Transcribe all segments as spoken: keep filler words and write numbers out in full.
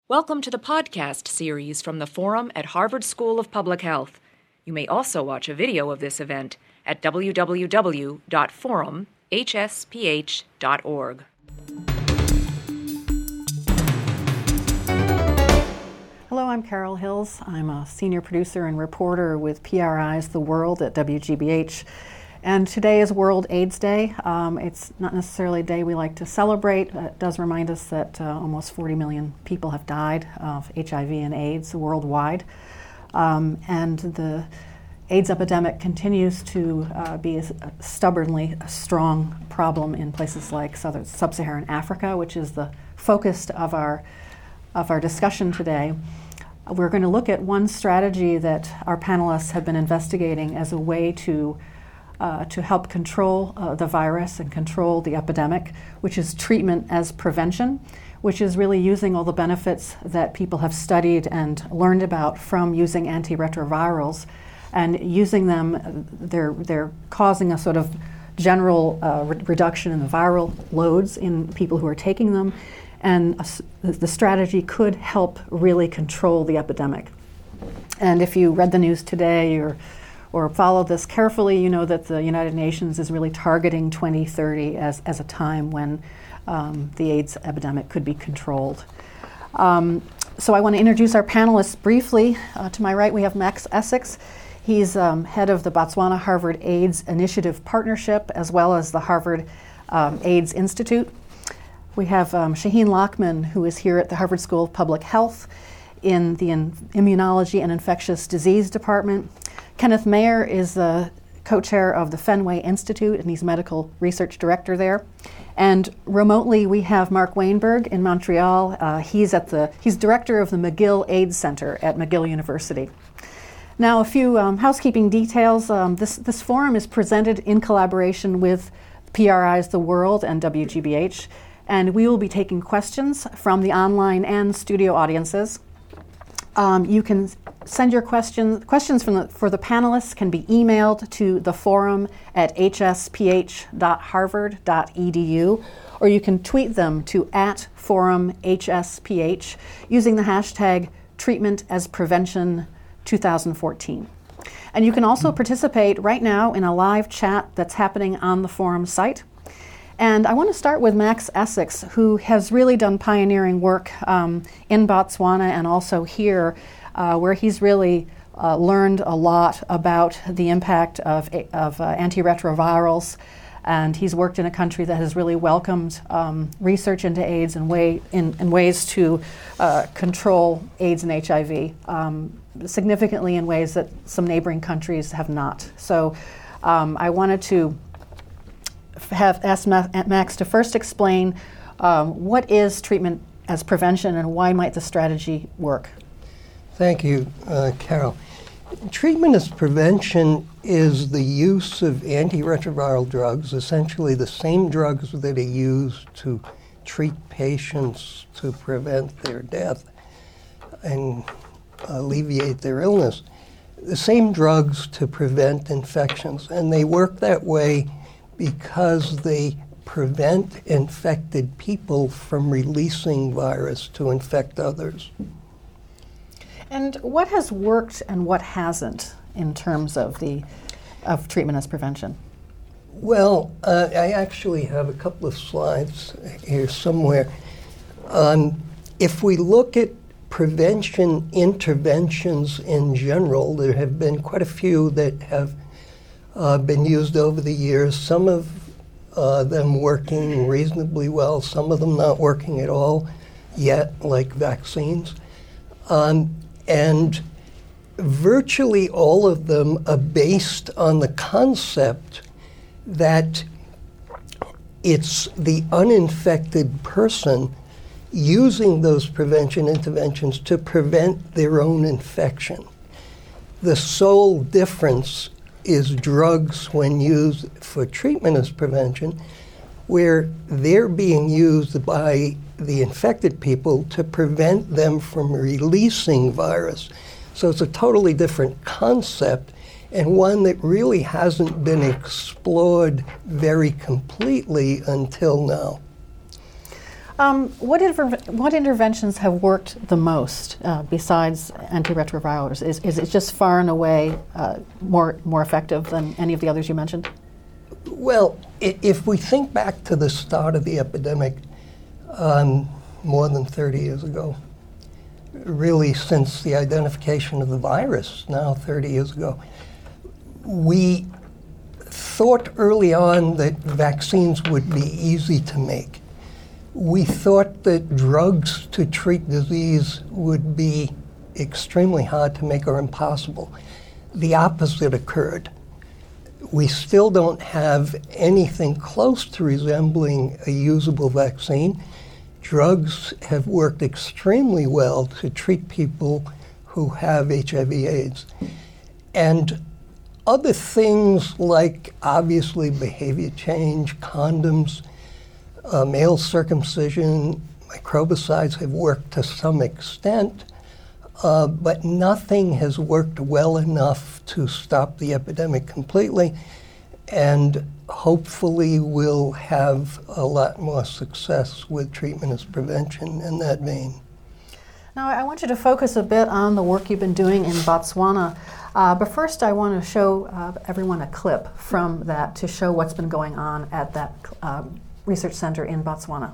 Welcome to the podcast series from the Forum at Harvard School of Public Health. You may also watch a video of this event at w w w dot forum h s p h dot org. Hello, I'm Carol Hills. I'm a senior producer and reporter with P R I's The World at W G B H. And today is World AIDS Day. Um, it's not necessarily a day we like to celebrate. It does remind us that uh, almost forty million people have died of H I V and AIDS worldwide. Um, and the AIDS epidemic continues to uh, be a, a stubbornly a strong problem in places like southern, sub-Saharan Africa, which is the focus of our, of our discussion today. We're going to look at one strategy that our panelists have been investigating as a way to Uh, to help control uh, the virus and control the epidemic, which is treatment as prevention, which is really using all the benefits that people have studied and learned about from using antiretrovirals, and using them, they're, they're causing a sort of general uh, re- reduction in the viral loads in people who are taking them, and a, the strategy could help really control the epidemic. And if you read the news today or or follow this carefully, you know that the United Nations is really targeting twenty thirty as, as a time when um, the AIDS epidemic could be controlled. Um, so I want to introduce our panelists briefly. Uh, to my right, we have Max Essex. He's um, head of the Botswana Harvard AIDS Initiative Partnership, as well as the Harvard um, AIDS Institute. We have um, Shaheen Lachman, who is here at the Harvard School of Public Health in the in- Immunology and Infectious Disease Department. Kenneth Mayer is the co-chair of the Fenway Institute, and he's medical research director there. And remotely, we have Mark Wainberg in Montreal. Uh, he's at the he's director of the McGill AIDS Center at McGill University. Now, a few um, housekeeping details. Um, this this forum is presented in collaboration with P R I's The World and W G B H, and we will be taking questions from the online and studio audiences. Um, you can send your questions. Questions from the, for the panelists can be emailed to the forum at h s p h dot harvard dot e d u, or you can tweet them to at forum H S P H using the hashtag treatment as prevention twenty fourteen. And you can also participate right now in a live chat that's happening on the forum site. And I want to start with Max Essex, who has really done pioneering work um, in Botswana and also here, uh, where he's really uh, learned a lot about the impact of, of uh, antiretrovirals. And he's worked in a country that has really welcomed um, research into AIDS and way, in, in ways to uh, control AIDS and H I V, um, significantly in ways that some neighboring countries have not. So um, I wanted to have asked Max to first explain um, what is treatment as prevention and why might the strategy work. Thank you, uh, Carol. Treatment as prevention is the use of antiretroviral drugs, essentially the same drugs that are used to treat patients to prevent their death and alleviate their illness. The same drugs to prevent infections, and they work that way because they prevent infected people from releasing virus to infect others. And what has worked and what hasn't in terms of the of treatment as prevention? Well, uh, I actually have a couple of slides here somewhere. Um, if we look at prevention interventions in general, there have been quite a few that have Uh, been used over the years, some of uh, them working reasonably well, some of them not working at all yet, like vaccines. Um, and virtually all of them are based on the concept that it's the uninfected person using those prevention interventions to prevent their own infection. The sole difference is drugs when used for treatment as prevention, where they're being used by the infected people to prevent them from releasing virus. So it's a totally different concept, and one that really hasn't been explored very completely until now. Um, what, inter- what interventions have worked the most uh, besides antiretrovirals? Is, is it just far and away uh, more, more effective than any of the others you mentioned? Well, if we think back to the start of the epidemic, um, more than thirty years ago, really since the identification of the virus now thirty years ago, we thought early on that vaccines would be easy to make. We thought that drugs to treat disease would be extremely hard to make or impossible. The opposite occurred. We still don't have anything close to resembling a usable vaccine. Drugs have worked extremely well to treat people who have H I V AIDS. And other things like, obviously, behavior change, condoms, uh, male circumcision, microbicides have worked to some extent, uh, but nothing has worked well enough to stop the epidemic completely, and hopefully we'll have a lot more success with treatment as prevention in that vein. Now, I want you to focus a bit on the work you've been doing in Botswana. Uh, but first, I want to show uh, everyone a clip from that to show what's been going on at that uh, research center in Botswana.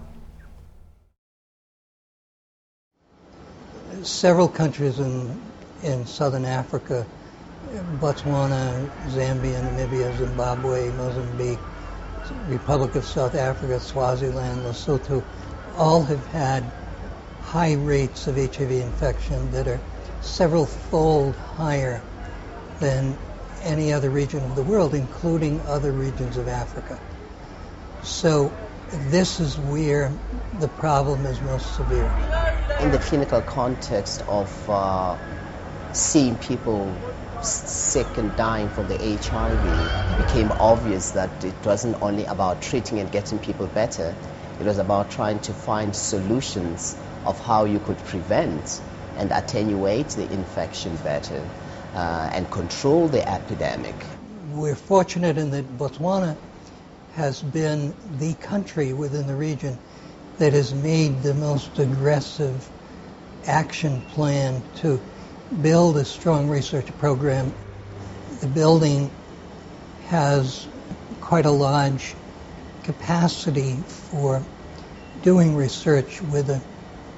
Several countries in, in southern Africa, Botswana, Zambia, Namibia, Zimbabwe, Mozambique, Republic of South Africa, Swaziland, Lesotho, all have had high rates of H I V infection that are several-fold higher than any other region of the world, including other regions of Africa. So this is where the problem is most severe. In the clinical context of uh, seeing people sick and dying from the H I V, it became obvious that it wasn't only about treating and getting people better, it was about trying to find solutions of how you could prevent and attenuate the infection better uh, and control the epidemic. We're fortunate in that Botswana has been the country within the region that has made the most aggressive action plan to build a strong research program. The building has quite a large capacity for doing research with a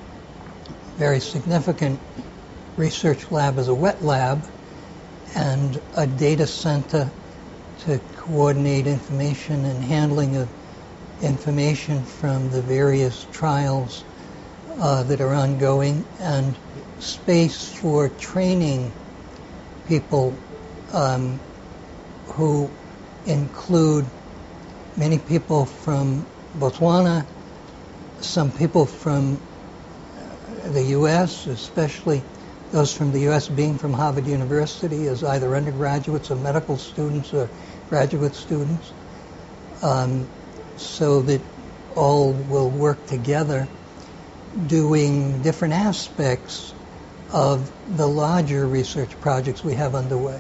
very significant research lab as a wet lab and a data center to coordinate information and handling of information from the various trials uh, that are ongoing, and space for training people um, who include many people from Botswana, some people from the U S, especially those from the U S being from Harvard University as either undergraduates or medical students or graduate students, um, so that all will work together doing different aspects of the larger research projects we have underway.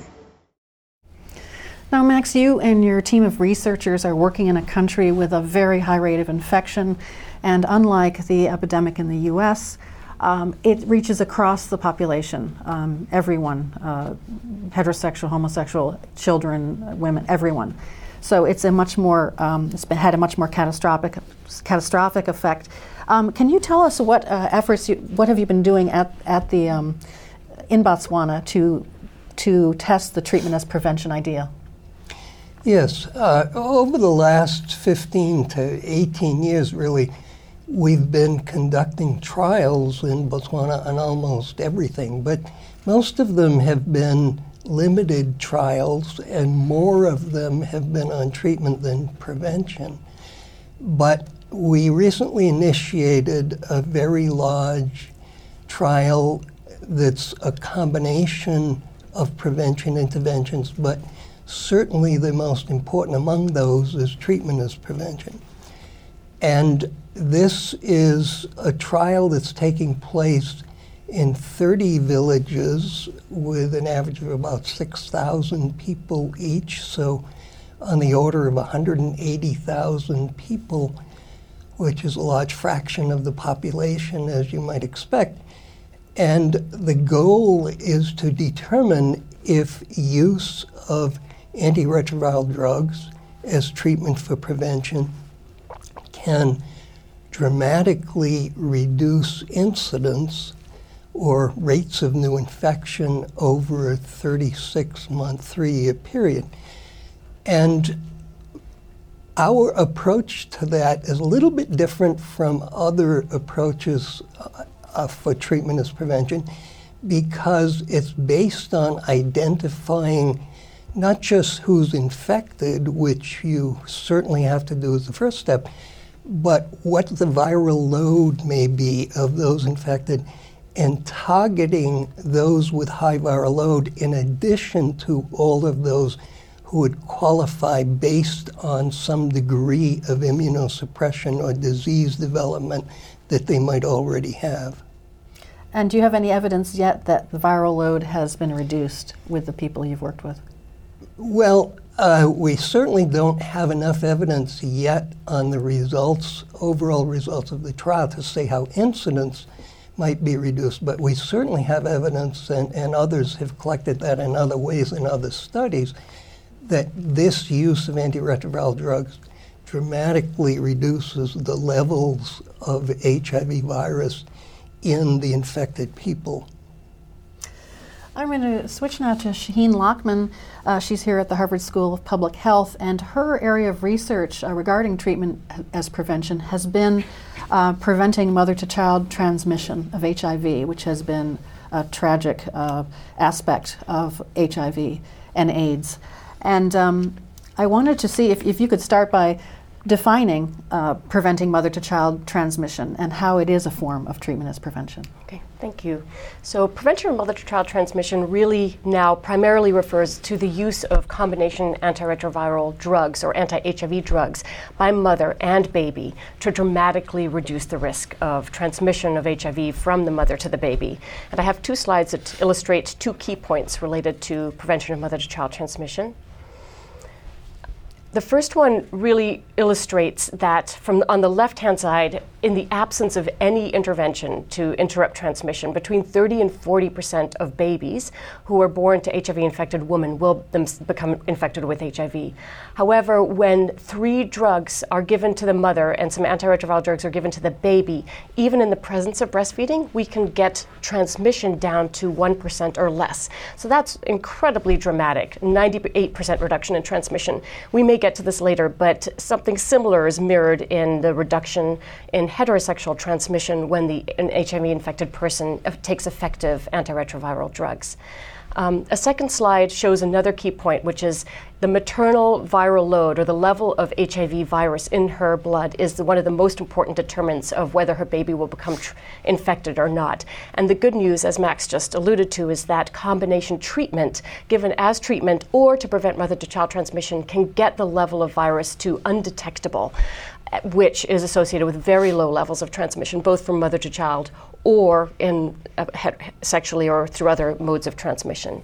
Now, Max, you and your team of researchers are working in a country with a very high rate of infection, and unlike the epidemic in the U S, um, it reaches across the population, um, everyone, uh, heterosexual, homosexual, children, women, everyone. So it's a much more, um, it's been, had a much more catastrophic, catastrophic effect. Um, can you tell us what uh, efforts, you, what have you been doing at, at the, um, in Botswana to, to test the treatment as prevention idea? Yes, uh, over the last fifteen to eighteen years, really, we've been conducting trials in Botswana on almost everything, but most of them have been limited trials, and more of them have been on treatment than prevention. But we recently initiated a very large trial that's a combination of prevention interventions, but certainly the most important among those is treatment as prevention. And this is a trial that's taking place in thirty villages with an average of about six thousand people each, so on the order of one hundred eighty thousand people, which is a large fraction of the population, as you might expect. And the goal is to determine if use of antiretroviral drugs as treatment for prevention can dramatically reduce incidence or rates of new infection over a thirty-six month, three-year period. And our approach to that is a little bit different from other approaches uh, uh, for treatment as prevention, because it's based on identifying not just who's infected, which you certainly have to do as the first step, but what the viral load may be of those infected, and targeting those with high viral load in addition to all of those who would qualify based on some degree of immunosuppression or disease development that they might already have. And do you have any evidence yet that the viral load has been reduced with the people you've worked with? Well, uh, we certainly don't have enough evidence yet on the results, overall results of the trial to say how incidence might be reduced, but we certainly have evidence, and, and others have collected that in other ways in other studies, that this use of antiretroviral drugs dramatically reduces the levels of H I V virus in the infected people. I'm going to switch now to Shaheen Lachman. Uh, she's here at the Harvard School of Public Health, and her area of research uh, regarding treatment as prevention has been uh, preventing mother-to-child transmission of H I V, which has been a tragic uh, aspect of H I V and AIDS. And um, I wanted to see if, if you could start by defining uh, preventing mother-to-child transmission and how it is a form of treatment as prevention. Okay, thank you. So prevention of mother-to-child transmission really now primarily refers to the use of combination antiretroviral drugs or anti-H I V drugs by mother and baby to dramatically reduce the risk of transmission of H I V from the mother to the baby. And I have two slides that illustrate two key points related to prevention of mother-to-child transmission. The first one really illustrates that from on the left-hand side, in the absence of any intervention to interrupt transmission, between thirty and forty percent of babies who are born to H I V-infected women will them become infected with H I V. However, when three drugs are given to the mother and some antiretroviral drugs are given to the baby, even in the presence of breastfeeding, we can get transmission down to one percent or less. So that's incredibly dramatic, ninety-eight percent reduction in transmission. We may get to this later, but something similar is mirrored in the reduction in heterosexual transmission when the, an H I V-infected person takes effective antiretroviral drugs. Um, a second slide shows another key point, which is the maternal viral load, or the level of H I V virus in her blood, is the, one of the most important determinants of whether her baby will become tr- infected or not. And the good news, as Max just alluded to, is that combination treatment, given as treatment or to prevent mother-to-child transmission, can get the level of virus to undetectable, which is associated with very low levels of transmission, both from mother to child or in uh, sexually or through other modes of transmission.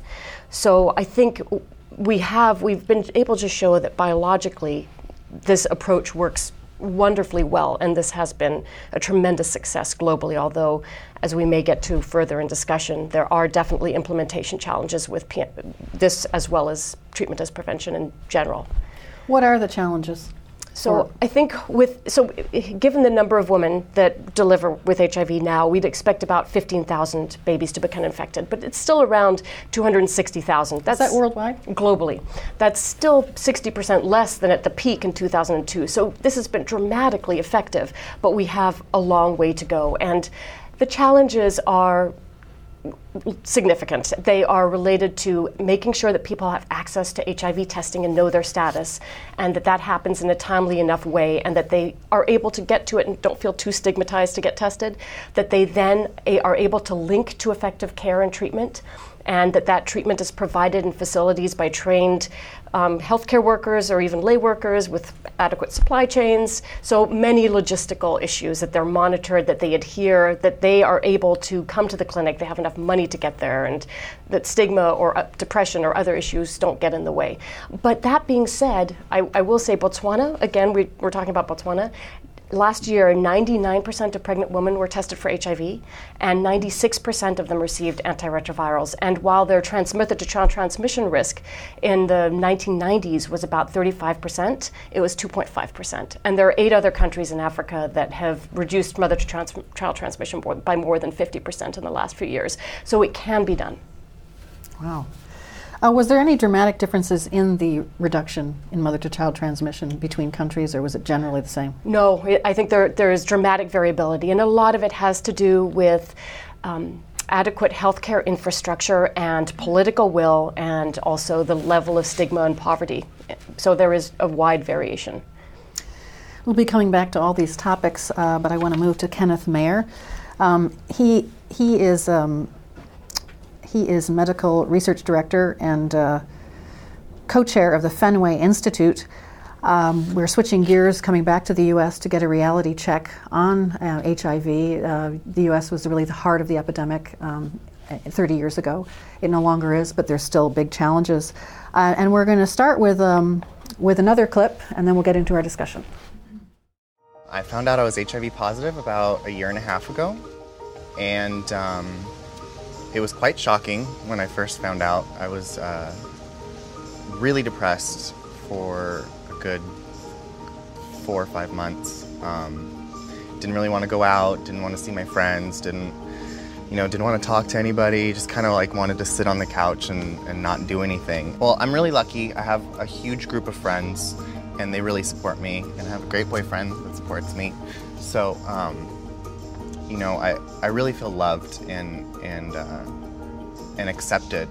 So I think we have, we've been able to show that biologically this approach works wonderfully well, and this has been a tremendous success globally, although as we may get to further in discussion, there are definitely implementation challenges with P- this as well as treatment as prevention in general. What are the challenges? So I think with, so given the number of women that deliver with H I V now, we'd expect about fifteen thousand babies to become infected, but it's still around two hundred sixty thousand. That's Is that worldwide? Globally. That's still sixty percent less than at the peak in two thousand two. So this has been dramatically effective, but we have a long way to go. And the challenges are significant. They are related to making sure that people have access to H I V testing and know their status, and that that happens in a timely enough way, and that they are able to get to it and don't feel too stigmatized to get tested, that they then a- are able to link to effective care and treatment, and that that treatment is provided in facilities by trained um, healthcare workers or even lay workers with adequate supply chains. So many logistical issues, that they're monitored, that they adhere, that they are able to come to the clinic, they have enough money to get there, and that stigma or uh, depression or other issues don't get in the way. But that being said, I, I will say Botswana, again, we, we're talking about Botswana, last year, ninety-nine percent of pregnant women were tested for H I V, and ninety-six percent of them received antiretrovirals. And while their trans- mother-to-child transmission risk in the nineteen nineties was about thirty-five percent, it was two point five percent. And there are eight other countries in Africa that have reduced mother-to-child transmission by more than fifty percent in the last few years. So it can be done. Wow. Uh, was there any dramatic differences in the reduction in mother-to-child transmission between countries, or was it generally the same? No, it, I think there there is dramatic variability, and a lot of it has to do with um, adequate healthcare infrastructure and political will, and also the level of stigma and poverty. So there is a wide variation. We'll be coming back to all these topics, uh, but I want to move to Kenneth Mayer. Um, he he is. Um, He is medical research director and uh, co-chair of the Fenway Institute. Um, we're switching gears, coming back to the U S to get a reality check on uh, H I V. Uh, the U S was really the heart of the epidemic um, thirty years ago. It no longer is, but there's still big challenges. Uh, and we're going to start with um, with another clip, and then we'll get into our discussion. I found out I was H I V positive about a year and a half ago, and um, it was quite shocking when I first found out. I was uh, really depressed for a good four or five months. Um, didn't really want to go out, didn't want to see my friends, didn't, you know, didn't want to talk to anybody, just kind of like wanted to sit on the couch and, and not do anything. Well, I'm really lucky. I have a huge group of friends, and they really support me, and I have a great boyfriend that supports me. So, um, you know, I, I really feel loved and and uh, and accepted.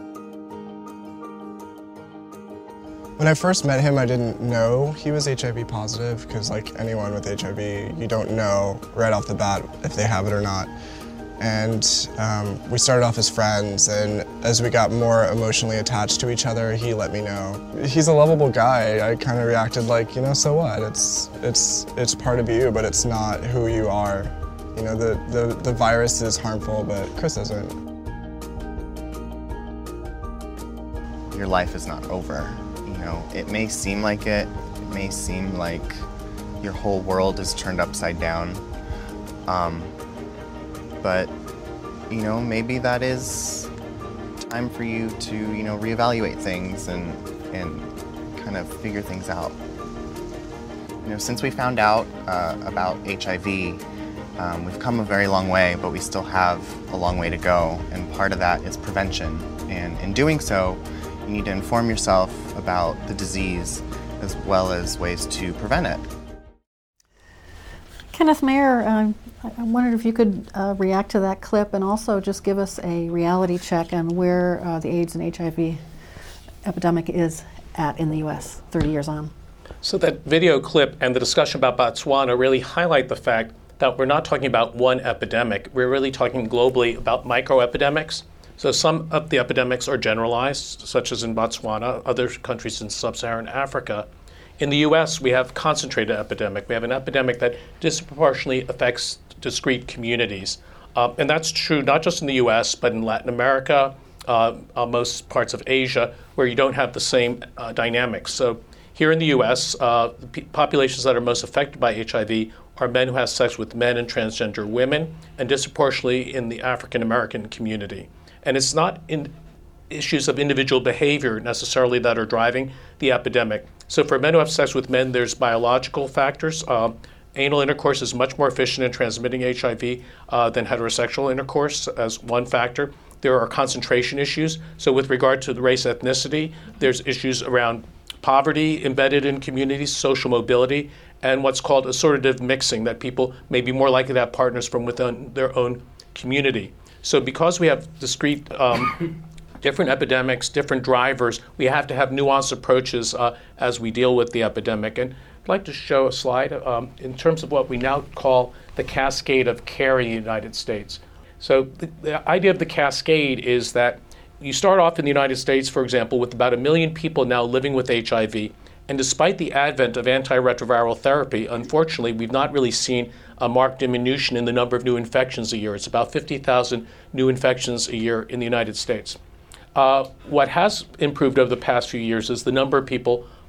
When I first met him, I didn't know he was H I V positive, because like anyone with H I V, you don't know right off the bat if they have it or not. And um, we started off as friends, and as we got more emotionally attached to each other, he let me know. He's a lovable guy. I kind of reacted like, you know, so what? It's it's it's part of you, but it's not who you are. You know, the, the, the virus is harmful, but Chris isn't. Your life is not over. You know, it may seem like it. It may seem like your whole world is turned upside down. Um, but, you know, maybe that is time for you to, you know, reevaluate things and, and kind of figure things out. You know, since we found out uh, about H I V, Um, we've come a very long way, but we still have a long way to go, and part of that is prevention. And in doing so, you need to inform yourself about the disease as well as ways to prevent it. Kenneth Mayer, uh, I wondered if you could uh, react to that clip and also just give us a reality check on where uh, the AIDS and H I V epidemic is at in the U S thirty years on. So that video clip and the discussion about Botswana really highlight the fact that we're not talking about one epidemic. We're really talking globally about microepidemics. So some of the epidemics are generalized, such as in Botswana, other countries in sub-Saharan Africa. In the U S, we have concentrated epidemic. We have an epidemic that disproportionately affects discrete communities. Um, and that's true not just in the U S, but in Latin America, uh, uh, most parts of Asia, where you don't have the same uh, dynamics. So here in the U S, uh, the p- populations that are most affected by H I V are men who have sex with men and transgender women, and disproportionately in the African American community. And it's not in issues of individual behavior necessarily that are driving the epidemic. So for men who have sex with men, there's biological factors. Um, anal intercourse is much more efficient in transmitting H I V uh, than heterosexual intercourse as one factor. There are concentration issues. So with regard to the race ethnicity, there's issues around poverty embedded in communities, social mobility, and what's called assortative mixing, that people may be more likely to have partners from within their own community. So because we have discrete um, different epidemics, different drivers, we have to have nuanced approaches uh, as we deal with the epidemic. And I'd like to show a slide um, in terms of what we now call the cascade of care in the United States. So the, the idea of the cascade is that you start off in the United States, for example, with about a million people now living with H I V. And despite the advent of antiretroviral therapy, unfortunately, we've not really seen a marked diminution in the number of new infections a year. It's about fifty thousand new infections a year in the United States. Uh, what has improved over the past few years is the number of people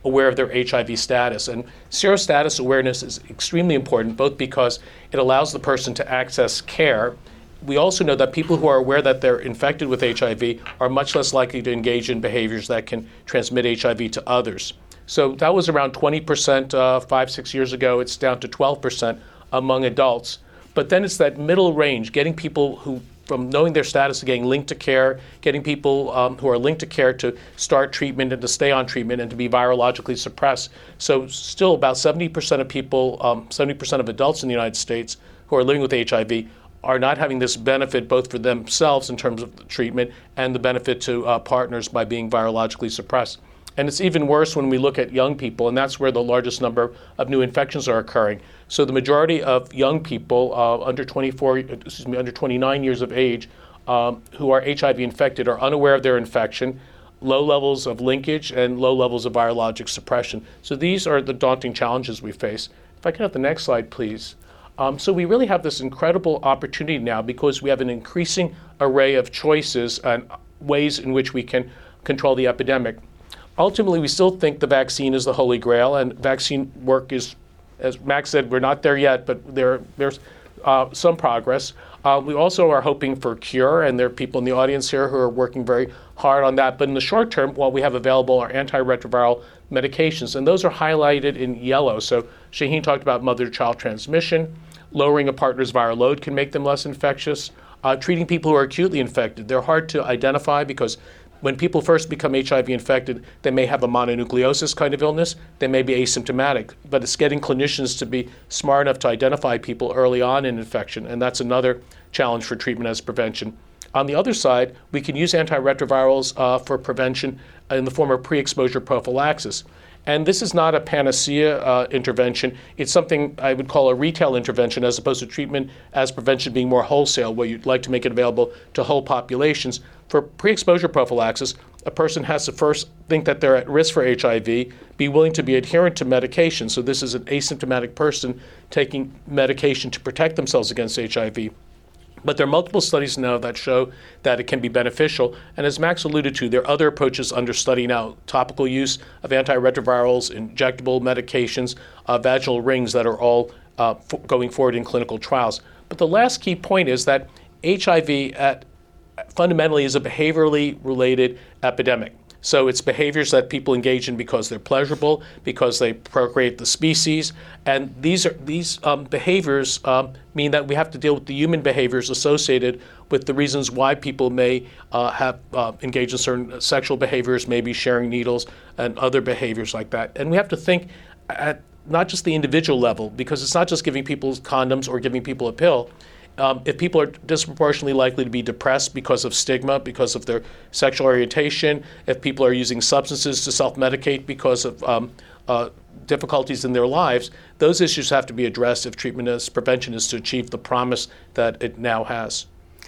aware of their H I V status. And serostatus awareness is extremely important, both because it allows the person to access care. We also know that people who are aware that they're infected with H I V are much less likely to engage in behaviors that can transmit H I V to others. So that was around twenty percent uh, five, six years ago. It's down to twelve percent among adults. But then it's that middle range, getting people who, from knowing their status to getting linked to care, getting people um, who are linked to care to start treatment and to stay on treatment and to be virologically suppressed. So still about seventy percent of people, um, seventy percent of adults in the United States who are living with H I V are not having this benefit both for themselves in terms of the treatment and the benefit to uh, partners by being virologically suppressed. And it's even worse when we look at young people, and that's where the largest number of new infections are occurring. So the majority of young people uh, under twenty-four, excuse me, under twenty-nine years of age um, who are H I V infected are unaware of their infection, low levels of linkage, and low levels of virologic suppression. So these are the daunting challenges we face. If I can have the next slide, please. Um, so we really have this incredible opportunity now because we have an increasing array of choices and ways in which we can control the epidemic. Ultimately, we still think the vaccine is the holy grail, and vaccine work is, as Max said, we're not there yet, but there, there's uh, some progress. Uh, we also are hoping for a cure, and there are people in the audience here who are working very hard on that. But in the short term, what we have available are antiretroviral medications, and those are highlighted in yellow. So Shaheen talked about mother-to-child transmission. Lowering a partner's viral load can make them less infectious. Uh, treating people who are acutely infected, they're hard to identify because when people first become H I V infected, they may have a mononucleosis kind of illness. They may be asymptomatic, but it's getting clinicians to be smart enough to identify people early on in infection, and that's another challenge for treatment as prevention. On the other side, we can use antiretrovirals uh, for prevention in the form of pre-exposure prophylaxis. And this is not a panacea uh, intervention. It's something I would call a retail intervention as opposed to treatment as prevention being more wholesale, where you'd like to make it available to whole populations. For pre-exposure prophylaxis, a person has to first think that they're at risk for H I V, be willing to be adherent to medication. So this is an asymptomatic person taking medication to protect themselves against H I V. But there are multiple studies now that show that it can be beneficial. And as Max alluded to, there are other approaches under study now, topical use of antiretrovirals, injectable medications, uh, vaginal rings that are all uh, f- going forward in clinical trials. But the last key point is that H I V at, fundamentally is a behaviorally related epidemic. So it's behaviors that people engage in because they're pleasurable, because they procreate the species, and these are these um, behaviors um, mean that we have to deal with the human behaviors associated with the reasons why people may uh, have uh, engaged in certain sexual behaviors, maybe sharing needles and other behaviors like that. And we have to think at not just the individual level, because it's not just giving people condoms or giving people a pill. Um, if people are disproportionately likely to be depressed because of stigma, because of their sexual orientation, if people are using substances to self-medicate because of um, uh, difficulties in their lives, those issues have to be addressed if treatment as prevention is to achieve the promise that it now has.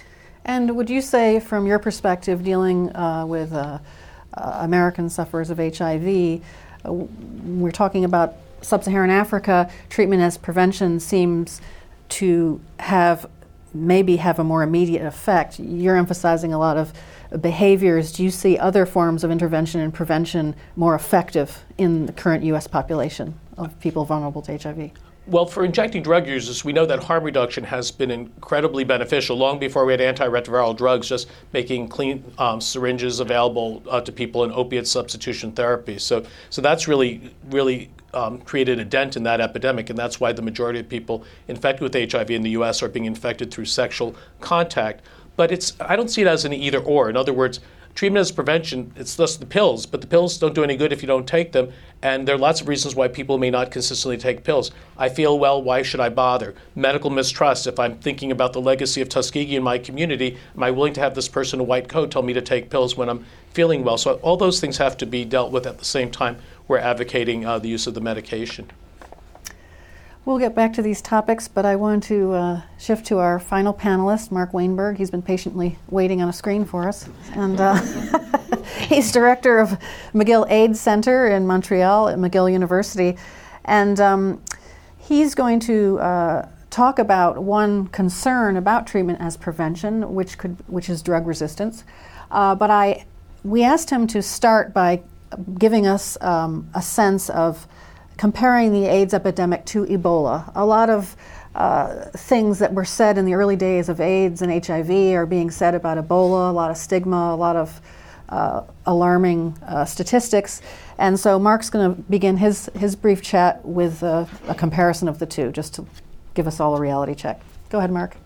And would you say, from your perspective, dealing uh, with uh, uh, American sufferers of H I V, uh, we're talking about sub-Saharan Africa, treatment as prevention seems to have maybe have a more immediate effect. You're emphasizing a lot of behaviors. Do you see other forms of intervention and prevention more effective in the current U S population of people vulnerable to H I V? Well, for injecting drug users, we know that harm reduction has been incredibly beneficial. Long before we had antiretroviral drugs, just making clean um, syringes available uh, to people in opiate substitution therapy. So, so that's really, really um, created a dent in that epidemic, and that's why the majority of people infected with H I V in the U S are being infected through sexual contact. But it's, I don't see it as an either or. In other words, treatment as prevention, it's just the pills, but the pills don't do any good if you don't take them, and there are lots of reasons why people may not consistently take pills. I feel well, why should I bother? Medical mistrust, if I'm thinking about the legacy of Tuskegee in my community, am I willing to have this person in a white coat tell me to take pills when I'm feeling well? So all those things have to be dealt with at the same time we're advocating uh, the use of the medication. We'll get back to these topics, but I want to uh, shift to our final panelist, Mark Wainberg. He's been patiently waiting on a screen for us. And uh, he's director of McGill AIDS Center in Montreal at McGill University. And um, he's going to uh, talk about one concern about treatment as prevention, which could, which is drug resistance. Uh, but I, we asked him to start by giving us um, a sense of comparing the AIDS epidemic to Ebola. A lot of uh, things that were said in the early days of AIDS and H I V are being said about Ebola, a lot of stigma, a lot of uh, alarming uh, statistics. And so Mark's going to begin his, his brief chat with uh, a comparison of the two, just to give us all a reality check. Go ahead, Mark.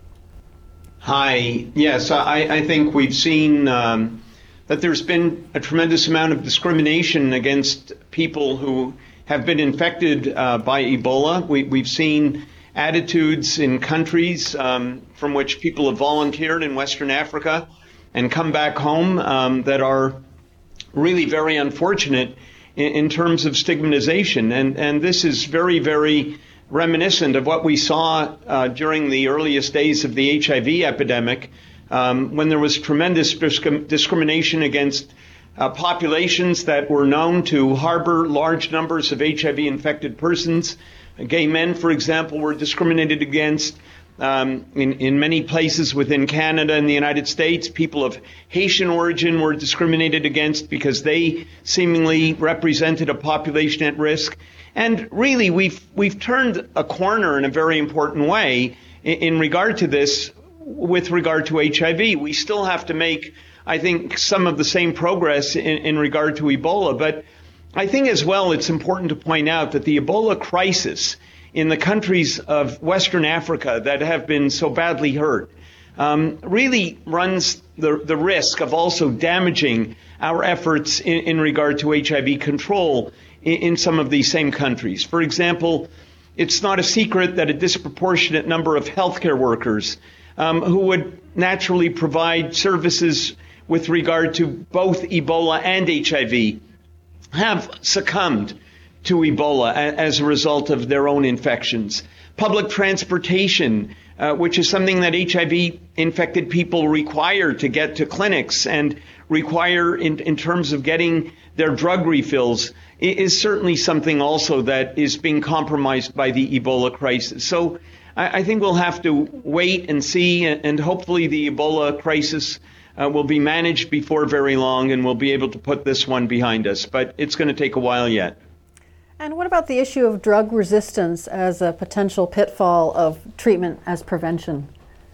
Hi. Yes, I, I think we've seen um, that there's been a tremendous amount of discrimination against people who have been infected uh, by Ebola. We, we've seen attitudes in countries um, from which people have volunteered in Western Africa and come back home um, that are really very unfortunate in, in terms of stigmatization. And, and this is very, very reminiscent of what we saw uh, during the earliest days of the H I V epidemic, um, when there was tremendous disc- discrimination against uh, populations that were known to harbor large numbers of H I V-infected persons. Gay men, for example, were discriminated against um, in, in many places within Canada and the United States. People of Haitian origin were discriminated against because they seemingly represented a population at risk. And really, we've we've turned a corner in a very important way in, in regard to this with regard to H I V. We still have to make, I think, some of the same progress in, in regard to Ebola. But I think as well it's important to point out that the Ebola crisis in the countries of Western Africa that have been so badly hurt um, really runs the, the risk of also damaging our efforts in, in regard to H I V control in some of these same countries. For example, it's not a secret that a disproportionate number of healthcare workers um, who would naturally provide services with regard to both Ebola and H I V have succumbed to Ebola as a result of their own infections. Public transportation, uh, which is something that H I V-infected people require to get to clinics and require in, in terms of getting their drug refills, is certainly something also that is being compromised by the Ebola crisis. So I, I think we'll have to wait and see, and hopefully the Ebola crisis uh, will be managed before very long and we'll be able to put this one behind us. But it's going to take a while yet. And what about the issue of drug resistance as a potential pitfall of treatment as prevention?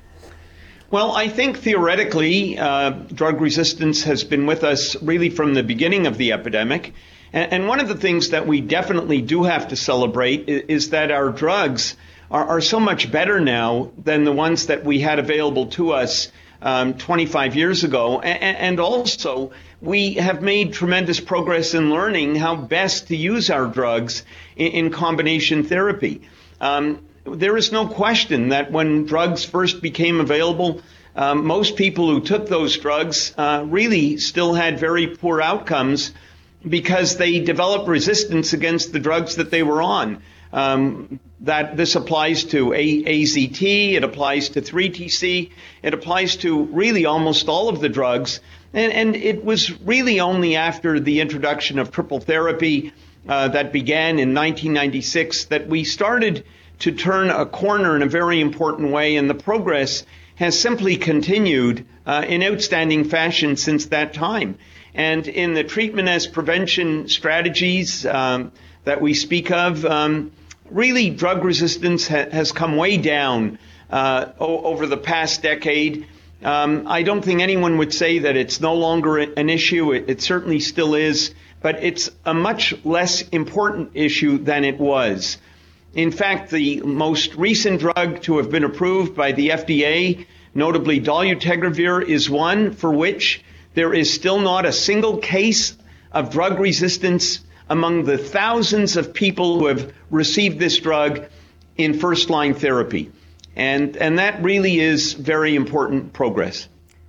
Well, I think theoretically, uh, drug resistance has been with us really from the beginning of the epidemic. And, and one of the things that we definitely do have to celebrate is, is that our drugs are, are so much better now than the ones that we had available to us um, twenty-five years ago. And, and also, we have made tremendous progress in learning how best to use our drugs in, in combination therapy. Um, There is no question that when drugs first became available, um, most people who took those drugs uh, really still had very poor outcomes because they developed resistance against the drugs that they were on. Um, that this applies to A Z T, it applies to three T C, it applies to really almost all of the drugs. And, and it was really only after the introduction of triple therapy uh, that began in nineteen ninety-six that we started to turn a corner in a very important way, and the progress has simply continued uh, in outstanding fashion since that time. And in the treatment as prevention strategies um, that we speak of, um, really drug resistance ha- has come way down uh, o- over the past decade. Um, I don't think anyone would say that it's no longer an issue. It, it certainly still is, but it's a much less important issue than it was. In fact, the most recent drug to have been approved by the F D A, notably dolutegravir, is one for which there is still not a single case of drug resistance among the thousands of people who have received this drug in first-line therapy. And, and that really is very important progress.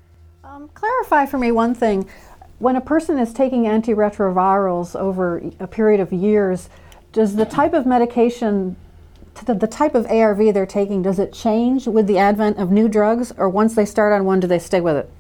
Um, clarify for me one thing. When a person is taking antiretrovirals over a period of years, does the type of medication, the type of A R V they're taking, does it change with the advent of new drugs, or once they start on one, do they stay with it?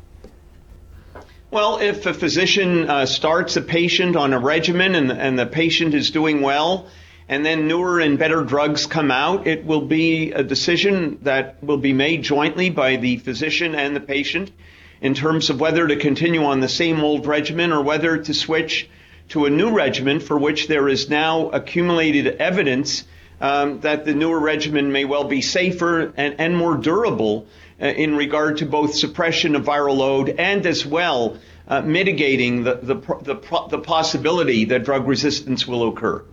Well, if a physician uh, starts a patient on a regimen and, and the patient is doing well, and then newer and better drugs come out, it will be a decision that will be made jointly by the physician and the patient in terms of whether to continue on the same old regimen or whether to switch to a new regimen for which there is now accumulated evidence um, that the newer regimen may well be safer and, and more durable uh, in regard to both suppression of viral load and as well uh, mitigating the, the, the, the possibility that drug resistance will occur.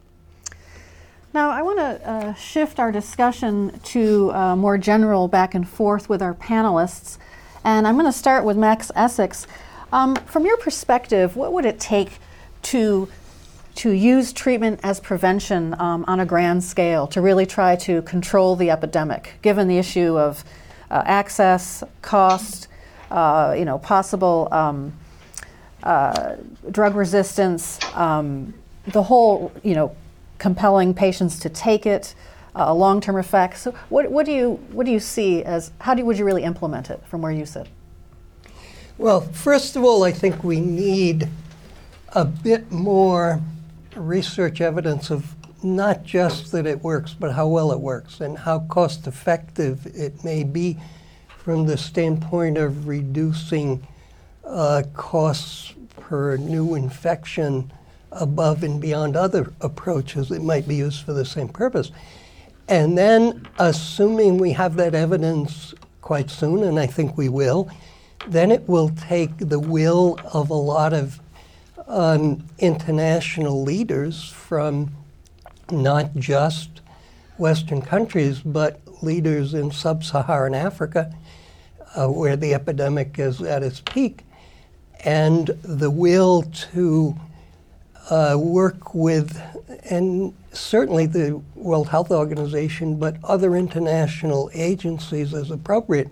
Now, I want to uh, shift our discussion to uh, more general back and forth with our panelists. And I'm going to start with Max Essex. Um, from your perspective, what would it take to, to use treatment as prevention um, on a grand scale to really try to control the epidemic, given the issue of uh, access, cost, uh, you know, possible um, uh, drug resistance, um, the whole, you know, compelling patients to take it, uh, long-term effects. So what, what do you what do you see as, how do, would you really implement it from where you sit? Well, first of all, I think we need a bit more research evidence of not just that it works, but how well it works and how cost-effective it may be from the standpoint of reducing uh, costs per new infection above and beyond other approaches that might be used for the same purpose. And then, assuming we have that evidence quite soon, and I think we will, then it will take the will of a lot of um, international leaders from not just Western countries, but leaders in sub-Saharan Africa, uh, where the epidemic is at its peak, and the will to Uh, work with, and certainly the World Health Organization, but other international agencies as appropriate,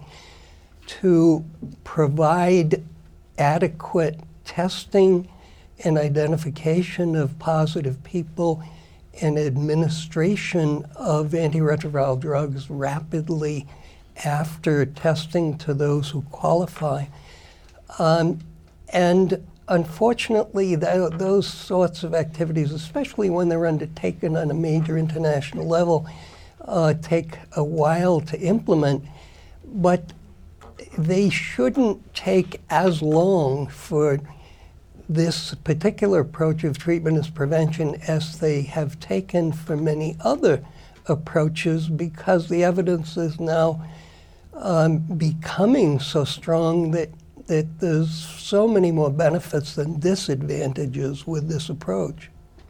to provide adequate testing and identification of positive people and administration of antiretroviral drugs rapidly after testing to those who qualify. Um, and Unfortunately, th- those sorts of activities, especially when they're undertaken on a major international level, uh, take a while to implement, but they shouldn't take as long for this particular approach of treatment as prevention as they have taken for many other approaches, because the evidence is now um, becoming so strong that that there's so many more benefits than disadvantages with this approach.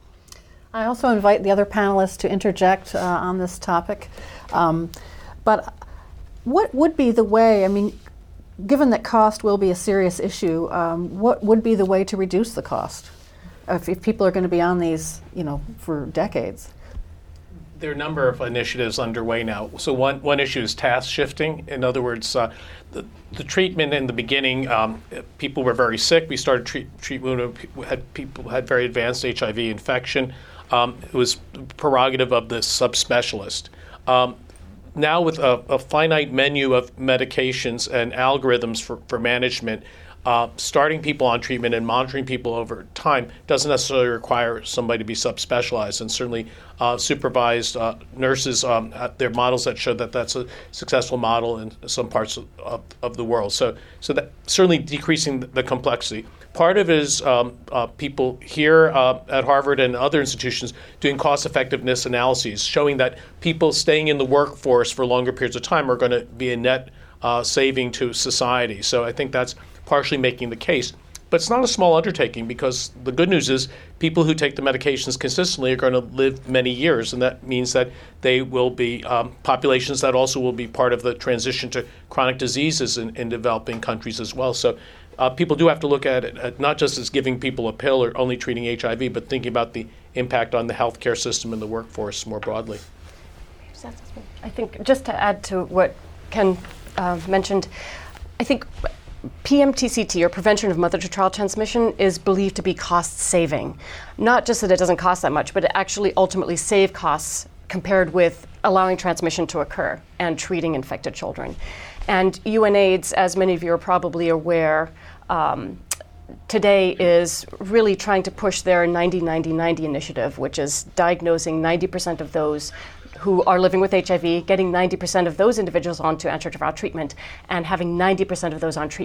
I also invite the other panelists to interject uh, on this topic. Um, but what would be the way, I mean, given that cost will be a serious issue, um, what would be the way to reduce the cost if, if people are going to be on these, you know, for decades? There are a number of initiatives underway now. So one, one issue is task shifting. In other words, uh, the, the treatment in the beginning, um, people were very sick. We started treat, treat when had people had very advanced H I V infection. Um, it was prerogative of the subspecialist. Um, now with a, a finite menu of medications and algorithms for, for management, Uh, starting people on treatment and monitoring people over time doesn't necessarily require somebody to be subspecialized, and certainly uh, supervised uh, nurses, um, there are models that show that that's a successful model in some parts of, of, of the world. So, so that certainly decreasing the complexity. Part of it is um, uh, people here uh, at Harvard and other institutions doing cost effectiveness analyses, showing that people staying in the workforce for longer periods of time are going to be a net uh, saving to society. So I think that's partially making the case. But it's not a small undertaking, because the good news is people who take the medications consistently are going to live many years, and that means that they will be um, populations that also will be part of the transition to chronic diseases in, in developing countries as well. So uh, people do have to look at it at not just as giving people a pill or only treating H I V, but thinking about the impact on the healthcare system and the workforce more broadly. I think just to add to what Ken uh, mentioned, I think P M T C T, or prevention of mother-to-child transmission, is believed to be cost-saving. Not just that it doesn't cost that much, but it actually ultimately save costs compared with allowing transmission to occur and treating infected children. And UNAIDS, as many of you are probably aware, um, today is really trying to push their ninety ninety ninety initiative, which is diagnosing ninety percent of those who are living with H I V, getting ninety percent of those individuals onto antiretroviral treatment, and having ninety percent of those on treatment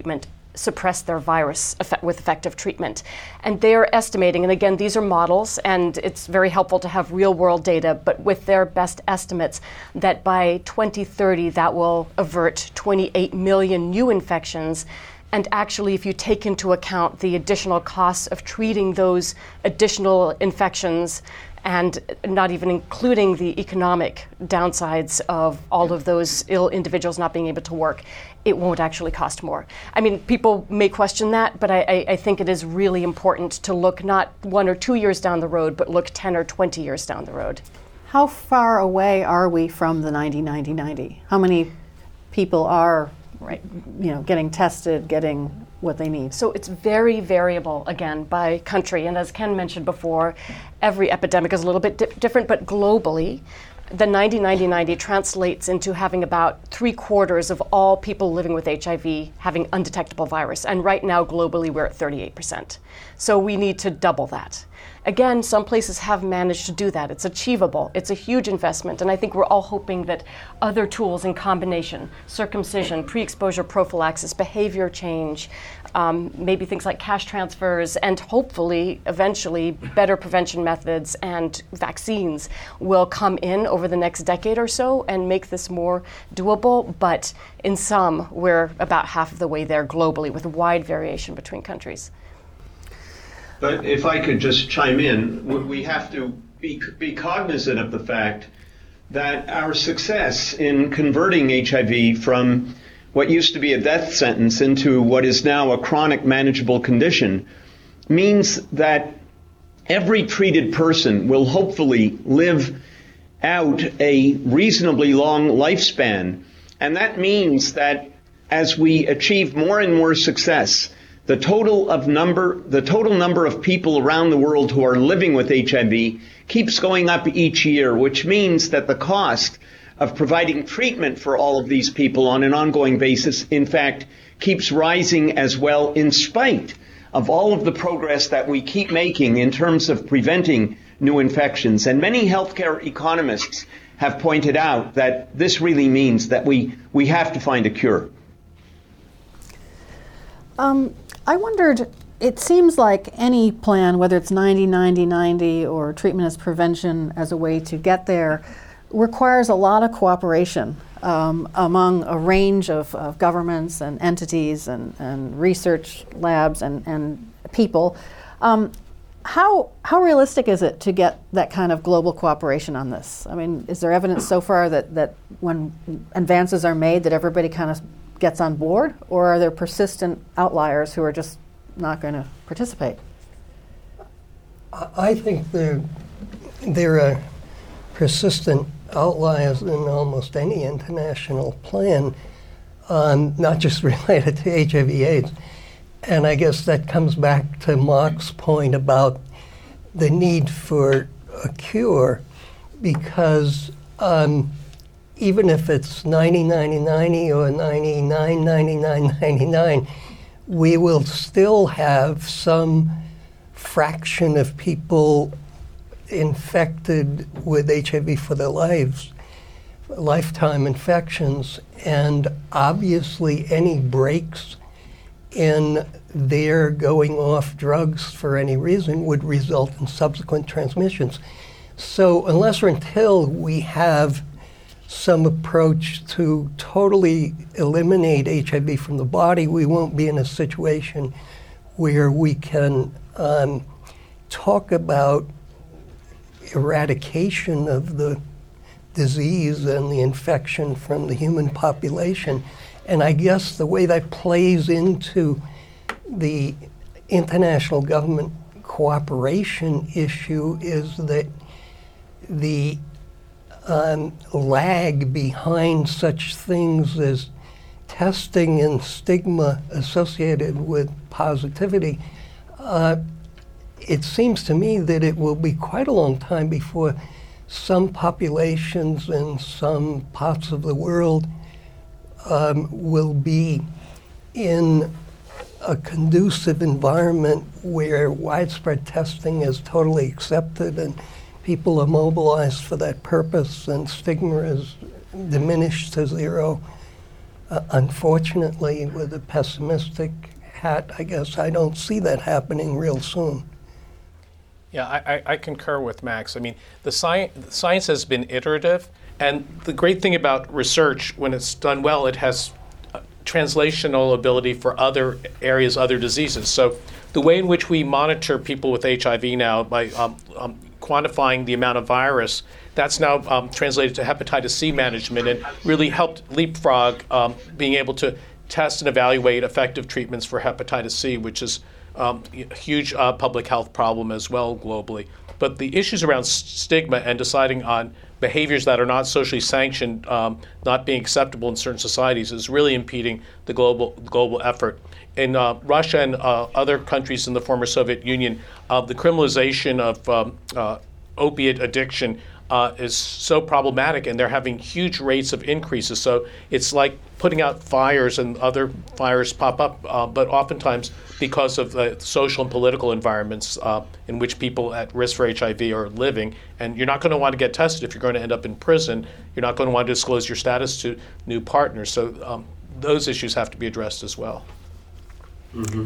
suppress their virus effect- with effective treatment. And they are estimating, and again, these are models, and it's very helpful to have real-world data, but with their best estimates, that by twenty thirty, that will avert twenty-eight million new infections. And actually, if you take into account the additional costs of treating those additional infections, and not even including the economic downsides of all of those ill individuals not being able to work, it won't actually cost more. I mean, people may question that, but I, I, I think it is really important to look not one or two years down the road, but look ten or twenty years down the road. How far away are we from the ninety ninety ninety? How many people are, right, you know, getting tested, getting what they need? So it's very variable, again, by country. And as Ken mentioned before, every epidemic is a little bit di- different, but globally, the ninety ninety ninety translates into having about three quarters of all people living with H I V having undetectable virus. And right now, globally, we're at thirty-eight percent. So we need to double that. Again, some places have managed to do that. It's achievable. It's a huge investment. And I think we're all hoping that other tools in combination, circumcision, pre-exposure prophylaxis, behavior change, um, maybe things like cash transfers, and hopefully, eventually, better prevention methods and vaccines will come in over the next decade or so and make this more doable. But in some, we're about half of the way there globally, with wide variation between countries. But if I could just chime in, we have to be, be cognizant of the fact that our success in converting H I V from what used to be a death sentence into what is now a chronic manageable condition means that every treated person will hopefully live out a reasonably long lifespan. And that means that as we achieve more and more success, The total of number, the total number of people around the world who are living with H I V keeps going up each year, which means that the cost of providing treatment for all of these people on an ongoing basis, in fact, keeps rising as well, in spite of all of the progress that we keep making in terms of preventing new infections. And many healthcare economists have pointed out that this really means that we, we have to find a cure. Um, I wondered, it seems like any plan, whether it's ninety ninety ninety or treatment as prevention as a way to get there, requires a lot of cooperation um, among a range of, of governments and entities and, and research labs and, and people. Um, how, how realistic is it to get that kind of global cooperation on this? I mean, is there evidence so far that, that when advances are made that everybody kind of gets on board, or are there persistent outliers who are just not going to participate? I think there, there are persistent outliers in almost any international plan, um, not just related to H I V AIDS. And I guess that comes back to Mark's point about the need for a cure, because um, even if it's ninety ninety ninety or ninety-nine ninety-nine ninety-nine, we will still have some fraction of people infected with H I V for their lives, lifetime infections, and obviously any breaks in their going off drugs for any reason would result in subsequent transmissions. So unless or until we have some approach to totally eliminate H I V from the body, we won't be in a situation where we can um, talk about eradication of the disease and the infection from the human population. And I guess the way that plays into the international government cooperation issue is that the um, lag behind such things as testing and stigma associated with positivity, uh, it seems to me that it will be quite a long time before some populations in some parts of the world um, will be in a conducive environment where widespread testing is totally accepted and people are mobilized for that purpose and stigma is diminished to zero. Uh, unfortunately, with a pessimistic hat, I guess I don't see that happening real soon. Yeah, I, I, I concur with Max. I mean, the science, the science has been iterative, and the great thing about research, when it's done well, it has translational ability for other areas, other diseases. So the way in which we monitor people with H I V now by um, um, quantifying the amount of virus, that's now um, translated to hepatitis C management and really helped leapfrog um, being able to test and evaluate effective treatments for hepatitis C, which is um, a huge uh, public health problem as well globally. But the issues around stigma and deciding on behaviors that are not socially sanctioned, um, not being acceptable in certain societies, is really impeding the global global effort. In uh, Russia and uh, other countries in the former Soviet Union, uh, the criminalization of um, uh, opiate addiction uh, is so problematic, and they're having huge rates of increases. So it's like putting out fires, and other fires pop up, uh, but oftentimes because of the social and political environments uh, in which people at risk for H I V are living. And you're not going to want to get tested if you're going to end up in prison. You're not going to want to disclose your status to new partners. So um, those issues have to be addressed as well. Mm-hmm.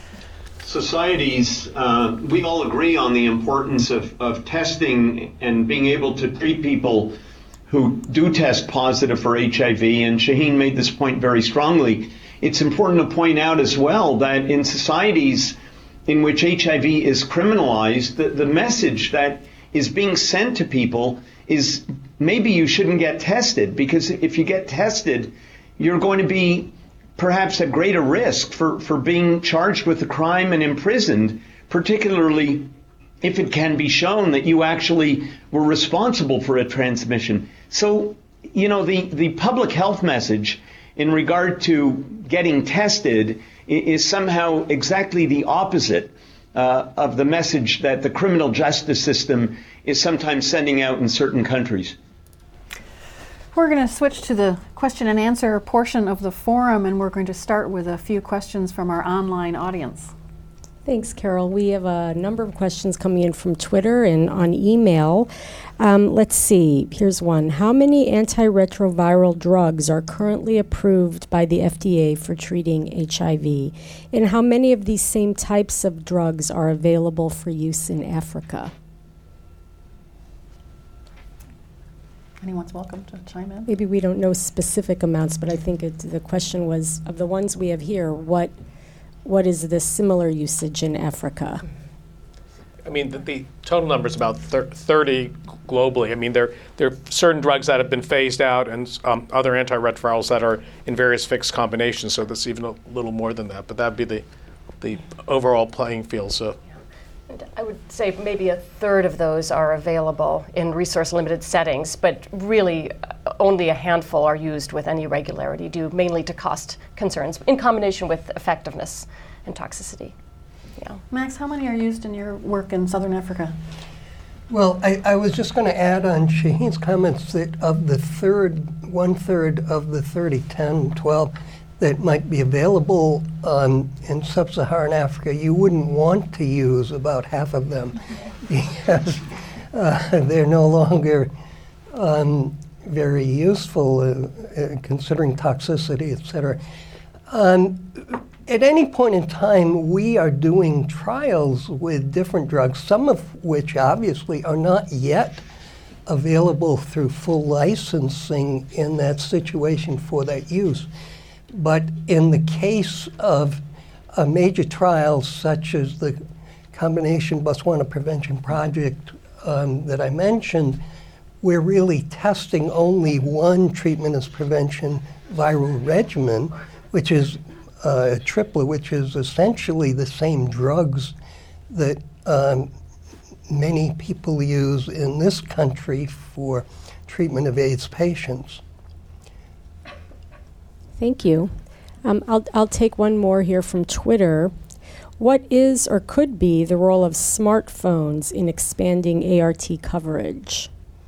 Societies, uh, we all agree on the importance of, of testing and being able to treat people who do test positive for H I V, and Shaheen made this point very strongly. It's important to point out as well that in societies in which H I V is criminalized, the, the message that is being sent to people is maybe you shouldn't get tested, because if you get tested, you're going to be perhaps at greater risk for, for being charged with a crime and imprisoned, particularly if it can be shown that you actually were responsible for a transmission. So, you know, the, the public health message in regard to getting tested is somehow exactly the opposite uh, of the message that the criminal justice system is sometimes sending out in certain countries. We're going to switch to the question and answer portion of the forum, and we're going to start with a few questions from our online audience. Thanks, Carol. We have a number of questions coming in from Twitter and on email. Um, let's see. Here's one. How many antiretroviral drugs are currently approved by the F D A for treating H I V? And how many of these same types of drugs are available for use in Africa? Anyone's welcome to chime in. Maybe we don't know specific amounts, but I think it, the question was, of the ones we have here, what what is the similar usage in Africa? I mean, the, the total number is about thir- thirty globally. I mean, there, there are certain drugs that have been phased out, and um, other antiretrovirals that are in various fixed combinations, so that's even a little more than that. But that would be the, the overall playing field. So. And I would say maybe a third of those are available in resource-limited settings, but really uh, only a handful are used with any regularity, due mainly to cost concerns, in combination with effectiveness and toxicity. Yeah. Max, how many are used in your work in Southern Africa? Well, I, I was just going to add on Shaheen's comments that of the third, one-third of the thirty, ten, twelve that might be available um, in sub-Saharan Africa, you wouldn't want to use about half of them because uh, they're no longer um, very useful, uh, uh, considering toxicity, et cetera. Um, at any point in time, we are doing trials with different drugs, some of which obviously are not yet available through full licensing in that situation for that use. But in the case of a major trial such as the combination Botswana Prevention Project um, that I mentioned, we're really testing only one treatment as prevention viral regimen, which is uh, a triplet, which is essentially the same drugs that um, many people use in this country for treatment of AIDS patients. Thank you. Um, I'll, I'll take one more here from Twitter. What is or could be the role of smartphones in expanding A R T coverage?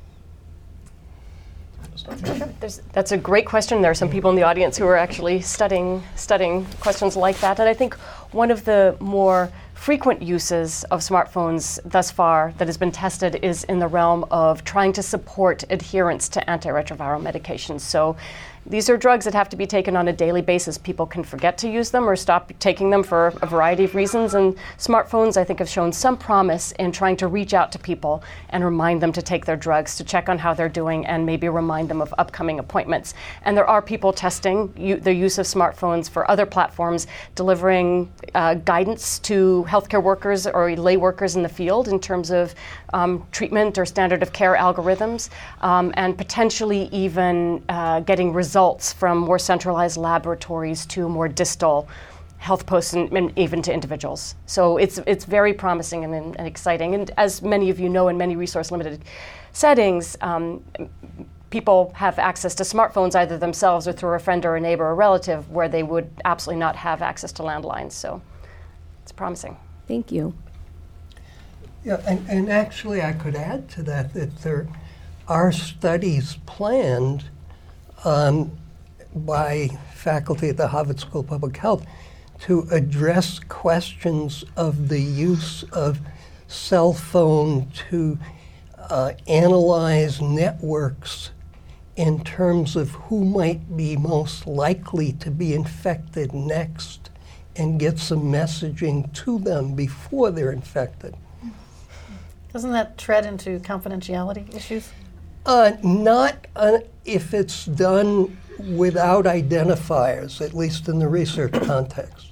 There's, that's a great question. There are some people in the audience who are actually studying studying questions like that. And I think one of the more frequent uses of smartphones thus far that has been tested is in the realm of trying to support adherence to antiretroviral medications. So These are drugs that have to be taken on a daily basis. People can forget to use them or stop taking them for a variety of reasons. And smartphones, I think, have shown some promise in trying to reach out to people and remind them to take their drugs, to check on how they're doing, and maybe remind them of upcoming appointments. And there are people testing u- the use of smartphones for other platforms, delivering uh, guidance to healthcare workers or lay workers in the field in terms of um, treatment or standard of care algorithms, um, and potentially even uh, getting results results from more centralized laboratories to more distal health posts and, and even to individuals. So it's it's very promising and, and exciting. And as many of you know, in many resource-limited settings, um, people have access to smartphones either themselves or through a friend or a neighbor or relative where they would absolutely not have access to landlines. So it's promising. Thank you. Yeah, and, and actually I could add to that that there are studies planned Um, by faculty at the Harvard School of Public Health to address questions of the use of cell phone to uh, analyze networks in terms of who might be most likely to be infected next and get some messaging to them before they're infected. Doesn't that tread into confidentiality issues? Uh, not uh, if it's done without identifiers, at least in the research context.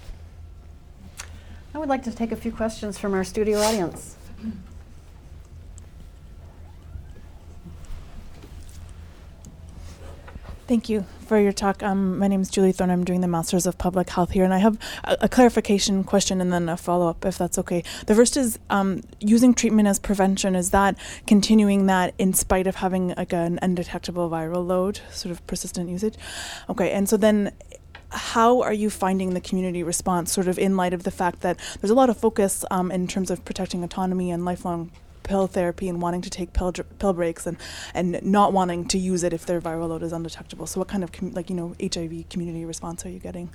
I would like to take a few questions from our studio audience. Thank you for your talk. Um, my name is Julie Thorne. I'm doing the Masters of Public Health here, and I have a, a clarification question and then a follow-up, if that's okay. The first is um, using treatment as prevention. Is that continuing that in spite of having like an undetectable viral load, sort of persistent usage? Okay, and so then how are you finding the community response, sort of in light of the fact that there's a lot of focus um, in terms of protecting autonomy and lifelong pill therapy and wanting to take pill pill breaks and, and not wanting to use it if their viral load is undetectable. So what kind of com- like you know H I V community response are you getting?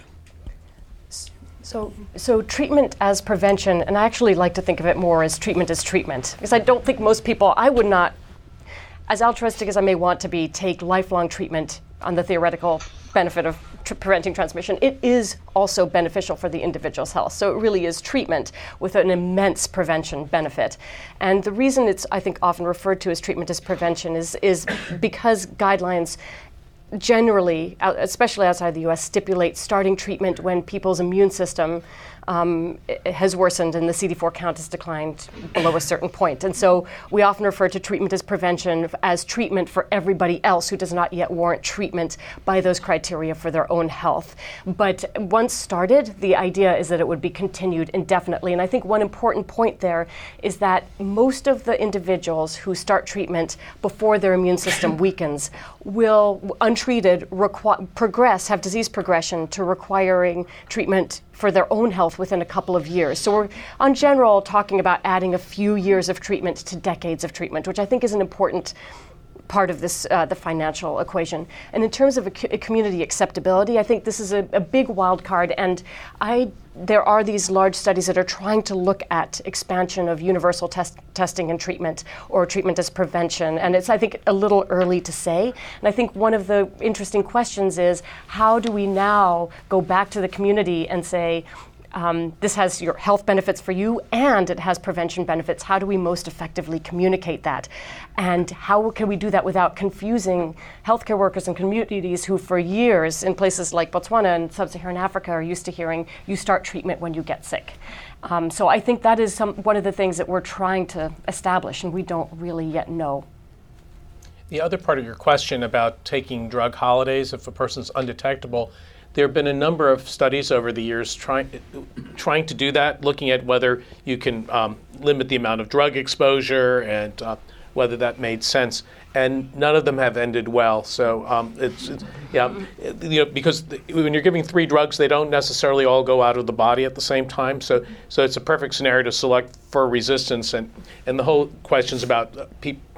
So, so treatment as prevention, and I actually like to think of it more as treatment as treatment, because I don't think most people, I would not, as altruistic as I may want to be, take lifelong treatment on the theoretical benefit of tr- preventing transmission. It is also beneficial for the individual's health. So it really is treatment with an immense prevention benefit. And the reason it's, I think, often referred to as treatment as prevention is, is because guidelines generally, especially outside the U S, stipulate starting treatment when people's immune system um, has worsened and the C D four count has declined below a certain point. And so we often refer to treatment as prevention as treatment for everybody else who does not yet warrant treatment by those criteria for their own health. But once started, the idea is that it would be continued indefinitely. And I think one important point there is that most of the individuals who start treatment before their immune system weakens will, untreated, requ- progress, have disease progression to requiring treatment for their own health within a couple of years. So we're, on general, talking about adding a few years of treatment to decades of treatment, which I think is an important part of this, uh, the financial equation. And in terms of a, co- a community acceptability, I think this is a, a big wild card, and I there are these large studies that are trying to look at expansion of universal test, testing and treatment, or treatment as prevention. And it's, I think, a little early to say. And I think one of the interesting questions is, how do we now go back to the community and say, Um, this has your health benefits for you and it has prevention benefits. How do we most effectively communicate that? And how can we do that without confusing healthcare workers and communities who for years in places like Botswana and Sub-Saharan Africa are used to hearing, you start treatment when you get sick. Um, so I think that is some, one of the things that we're trying to establish and we don't really yet know. The other part of your question about taking drug holidays if a person's undetectable, there have been a number of studies over the years trying trying to do that, looking at whether you can um, limit the amount of drug exposure and uh, whether that made sense. And none of them have ended well. So um, it's, it's yeah, you know, because the, when you're giving three drugs, they don't necessarily all go out of the body at the same time. So so it's a perfect scenario to select for resistance. And and the whole questions about uh, pe-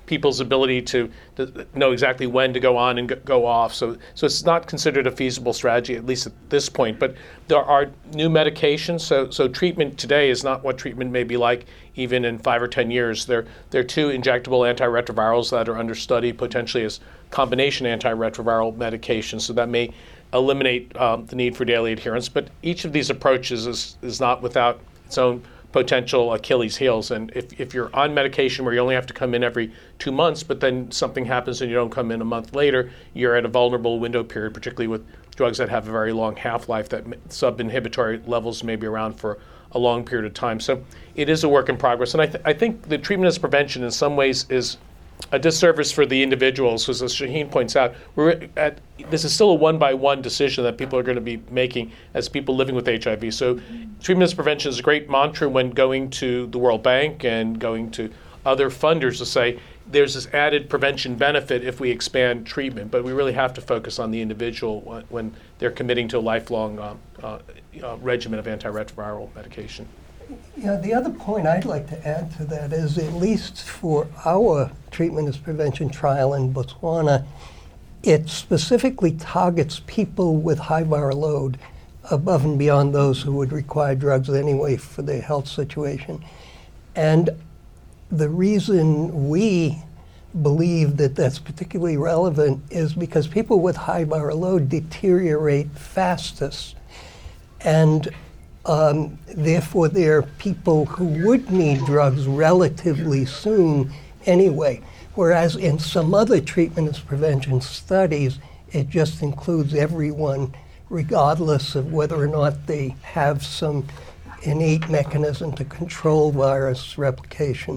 people's ability to, to know exactly when to go on and go, go off. So, so it's not considered a feasible strategy, at least at this point. But there are new medications. So, so treatment today is not what treatment may be like even in five or ten years. There, there are two injectable antiretrovirals that are under study potentially as combination antiretroviral medications. So that may eliminate um, the need for daily adherence. But each of these approaches is, is not without its own potential Achilles heels. And if, if you're on medication where you only have to come in every two months, but then something happens and you don't come in a month later, you're at a vulnerable window period, particularly with drugs that have a very long half-life, that sub-inhibitory levels may be around for a long period of time. So it is a work in progress. And I, th- I think the treatment as prevention in some ways is a disservice for the individuals, because as Shaheen points out, we're at, this is still a one-by-one decision that people are going to be making as people living with H I V. So treatment as prevention is a great mantra when going to the World Bank and going to other funders to say there's this added prevention benefit if we expand treatment, but we really have to focus on the individual when they're committing to a lifelong uh, uh, uh, regimen of antiretroviral medication. Yeah, the other point I'd like to add to that is, at least for our treatment as prevention trial in Botswana, it specifically targets people with high viral load above and beyond those who would require drugs anyway for their health situation. And the reason we believe that that's particularly relevant is because people with high viral load deteriorate fastest. And Um, therefore, there are people who would need drugs relatively soon anyway, whereas in some other treatment as prevention studies, it just includes everyone, regardless of whether or not they have some innate mechanism to control virus replication.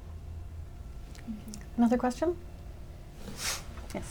Another question? Yes.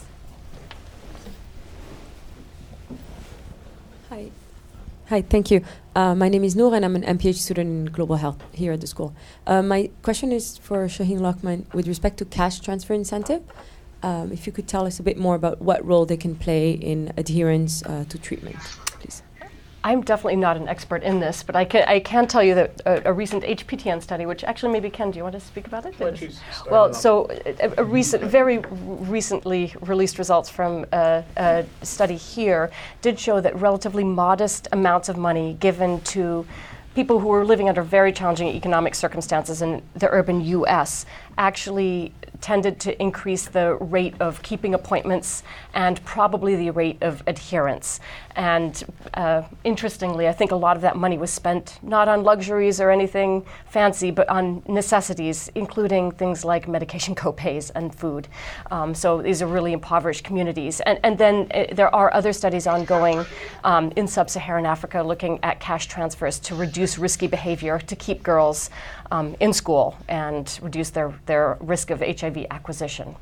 Hi. Hi, thank you. Uh, my name is Noor, and I'm an M P H student in global health here at the school. Uh, my question is for Shaheen Lockman with respect to cash transfer incentive. Um, if you could tell us a bit more about what role they can play in adherence uh, to treatment, please. I'm definitely not an expert in this, but I can, I can tell you that a, a recent H P T N study, which actually maybe Ken, do you want to speak about it? Well, so a, a recent, very recently released results from a, a study here did show that relatively modest amounts of money given to people who were living under very challenging economic circumstances in the urban U S actually tended to increase the rate of keeping appointments and probably the rate of adherence. And uh, interestingly, I think a lot of that money was spent not on luxuries or anything fancy, but on necessities, including things like medication copays and food. Um, so these are really impoverished communities. And, and then uh, there are other studies ongoing um, in sub-Saharan Africa looking at cash transfers to reduce risky behavior, to keep girls um, in school and reduce their, their risk of H I V acquisition.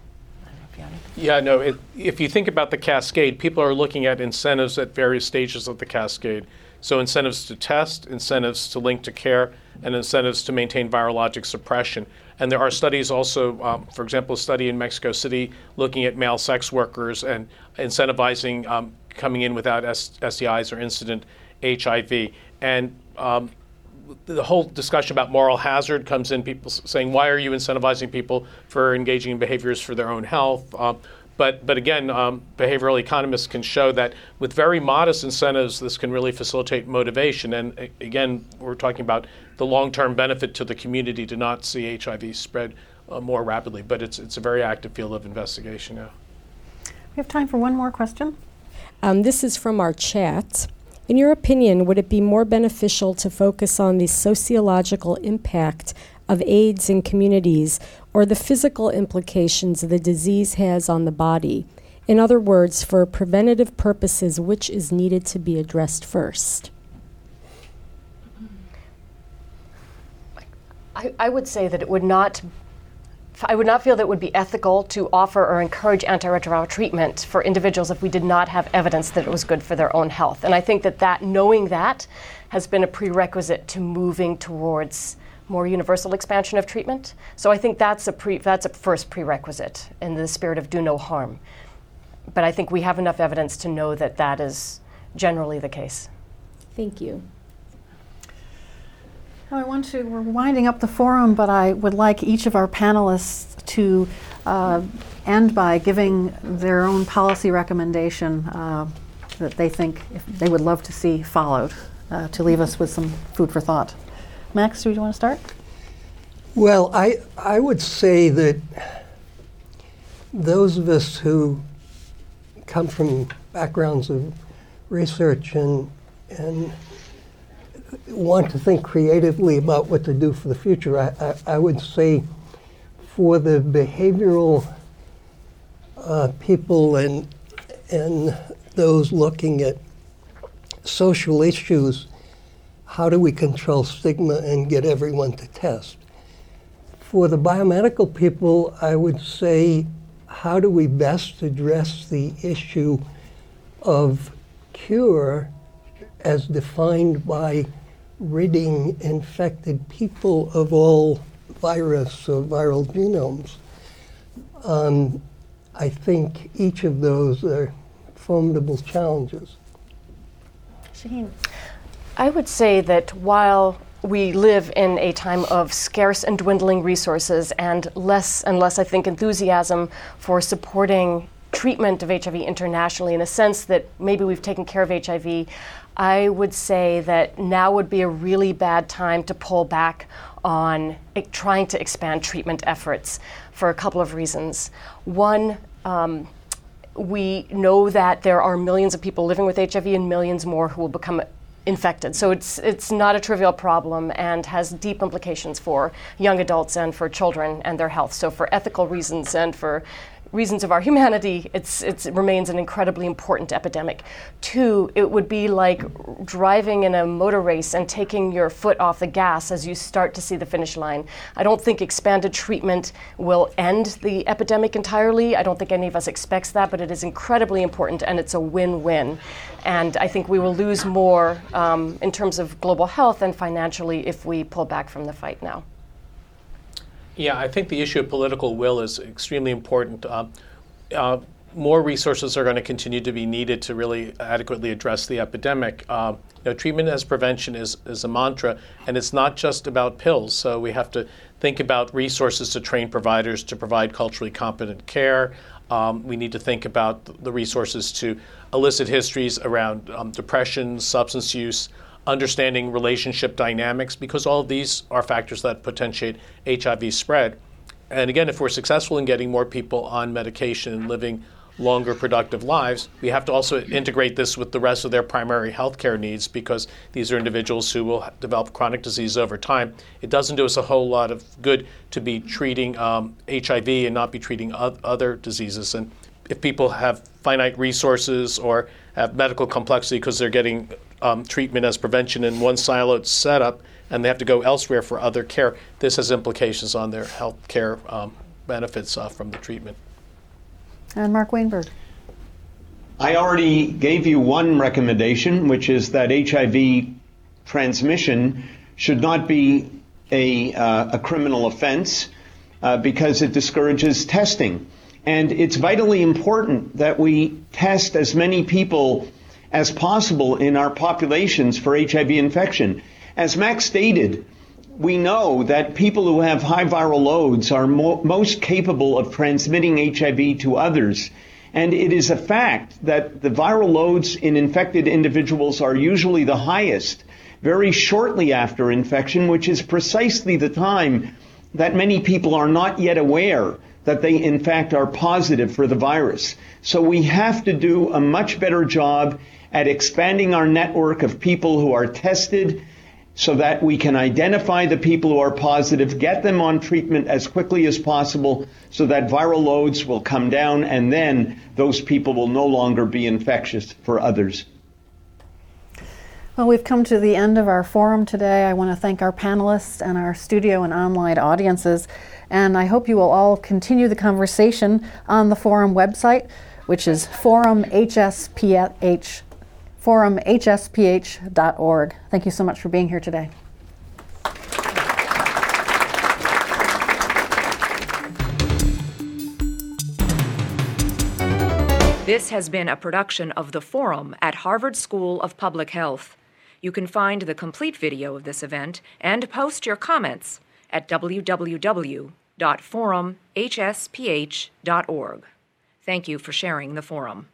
Yeah, no, it, if you think about the cascade, people are looking at incentives at various stages of the cascade. So incentives to test, incentives to link to care, and incentives to maintain virologic suppression. And there are studies also, um, for example, a study in Mexico City looking at male sex workers and incentivizing um, coming in without S- STIs or incident H I V. And um, the whole discussion about moral hazard comes in, people saying, why are you incentivizing people for engaging in behaviors for their own health? Um, but, but again, um, behavioral economists can show that with very modest incentives, this can really facilitate motivation. And uh, again, we're talking about the long-term benefit to the community to not see H I V spread uh, more rapidly. But it's, it's a very active field of investigation now. We have time for one more question. Um, this is from our chat. In your opinion, would it be more beneficial to focus on the sociological impact of AIDS in communities or the physical implications the disease has on the body? In other words, for preventative purposes, which is needed to be addressed first? I, I would say that it would not I would not feel that it would be ethical to offer or encourage antiretroviral treatment for individuals if we did not have evidence that it was good for their own health. And I think that, that knowing that has been a prerequisite to moving towards more universal expansion of treatment. So I think that's a pre, that's a first prerequisite in the spirit of do no harm. But I think we have enough evidence to know that that is generally the case. Thank you. I want to, we're winding up the forum, but I would like each of our panelists to uh, end by giving their own policy recommendation uh, that they think if they would love to see followed, uh, to leave us with some food for thought. Max, do you want to start? Well, I, I would say that those of us who come from backgrounds of research and, and want to think creatively about what to do for the future, I, I, I would say for the behavioral uh, people and, and those looking at social issues, how do we control stigma and get everyone to test? For the biomedical people, I would say, how do we best address the issue of cure as defined by ridding infected people of all virus or viral genomes? Um, I think each of those are formidable challenges. Shaheen. I would say that while we live in a time of scarce and dwindling resources and less and less, I think, enthusiasm for supporting treatment of H I V internationally, in a sense that maybe we've taken care of H I V, I would say that now would be a really bad time to pull back on e- trying to expand treatment efforts for a couple of reasons. One, um, we know that there are millions of people living with H I V and millions more who will become infected. So it's it's not a trivial problem and has deep implications for young adults and for children and their health. So for ethical reasons and for reasons of our humanity, it's, it's, it remains an incredibly important epidemic. Two, it would be like driving in a motor race and taking your foot off the gas as you start to see the finish line. I don't think expanded treatment will end the epidemic entirely. I don't think any of us expects that, but it is incredibly important and it's a win-win. And I think we will lose more um, in terms of global health and financially if we pull back from the fight now. Yeah, I think the issue of political will is extremely important. Uh, uh, more resources are going to continue to be needed to really adequately address the epidemic. Uh, you know, treatment as prevention is, is a mantra, and it's not just about pills. So we have to think about resources to train providers to provide culturally competent care. Um, we need to think about the resources to elicit histories around um, depression, substance use, understanding relationship dynamics, because all of these are factors that potentiate H I V spread. And again, if we're successful in getting more people on medication and living longer, productive lives, we have to also integrate this with the rest of their primary healthcare needs, because these are individuals who will develop chronic disease over time. It doesn't do us a whole lot of good to be treating um, H I V and not be treating o- other diseases. And if people have finite resources or have medical complexity because they're getting um, treatment as prevention in one siloed setup and they have to go elsewhere for other care, this has implications on their health care um, benefits uh, from the treatment. And Mark Wainberg. I already gave you one recommendation, which is that H I V transmission should not be a, uh, a criminal offense uh, because it discourages testing. And it's vitally important that we test as many people as possible in our populations for H I V infection. As Max stated, we know that people who have high viral loads are mo- most capable of transmitting H I V to others. And it is a fact that the viral loads in infected individuals are usually the highest very shortly after infection, which is precisely the time that many people are not yet aware that they in fact are positive for the virus. So we have to do a much better job at expanding our network of people who are tested so that we can identify the people who are positive, get them on treatment as quickly as possible so that viral loads will come down, and then those people will no longer be infectious for others. Well, we've come to the end of our forum today. I want to thank our panelists and our studio and online audiences, and I hope you will all continue the conversation on the forum website, which is forum H S P H, forum H S P H dot org. Thank you so much for being here today. This has been a production of The Forum at Harvard School of Public Health. You can find the complete video of this event and post your comments at w w w dot dot forum h s p h dot org. Thank you for sharing the forum.